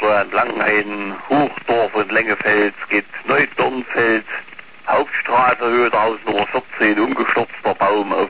Langenhain, Hochdorf und Lengefeld, geht Neudornfeld, Hauptstraße, Höhe 1014, umgestürzter Baum auf